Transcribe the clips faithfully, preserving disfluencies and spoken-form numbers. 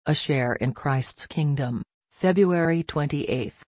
A share in Christ's kingdom, February twenty-eighth.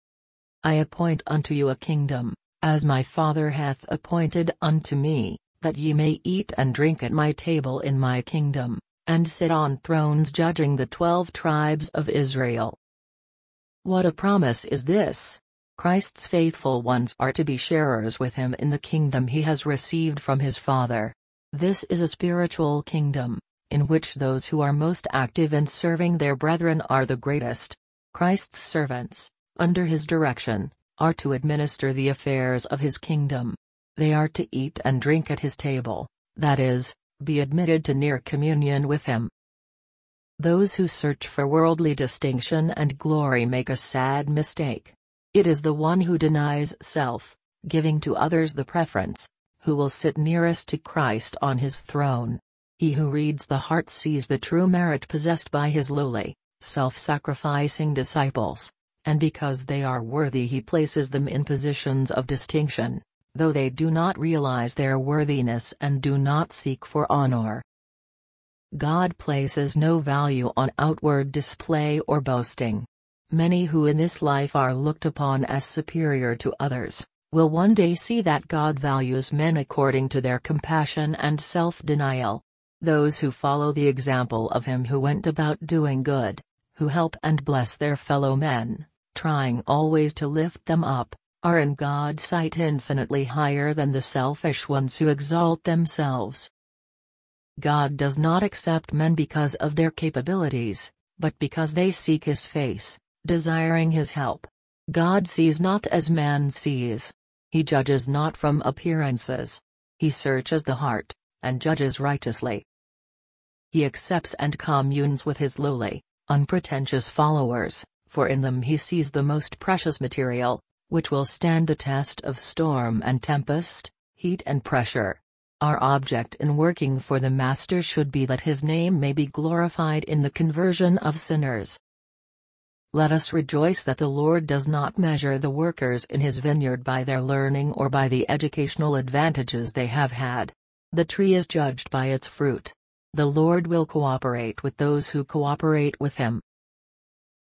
I appoint unto you a kingdom, as my Father hath appointed unto me, that ye may eat and drink at my table in my kingdom, and sit on thrones judging the twelve tribes of Israel. What a promise is this! Christ's faithful ones are to be sharers with him in the kingdom he has received from his Father. This is a spiritual kingdom, in which those who are most active in serving their brethren are the greatest. Christ's servants, under his direction, are to administer the affairs of his kingdom. They are to eat and drink at his table, that is, be admitted to near communion with him. Those who search for worldly distinction and glory make a sad mistake. It is the one who denies self, giving to others the preference, who will sit nearest to Christ on his throne. He who reads the heart sees the true merit possessed by his lowly, self-sacrificing disciples, and because they are worthy he places them in positions of distinction, though they do not realize their worthiness and do not seek for honor. God places no value on outward display or boasting. Many who in this life are looked upon as superior to others, will one day see that God values men according to their compassion and self-denial. Those who follow the example of him who went about doing good, who help and bless their fellow men, trying always to lift them up, are in God's sight infinitely higher than the selfish ones who exalt themselves. God does not accept men because of their capabilities, but because they seek his face, desiring his help. God sees not as man sees. He judges not from appearances. He searches the heart, and judges righteously. He accepts and communes with his lowly, unpretentious followers, for in them he sees the most precious material, which will stand the test of storm and tempest, heat and pressure. Our object in working for the Master should be that his name may be glorified in the conversion of sinners. Let us rejoice that the Lord does not measure the workers in his vineyard by their learning or by the educational advantages they have had. The tree is judged by its fruit. The Lord will cooperate with those who cooperate with him.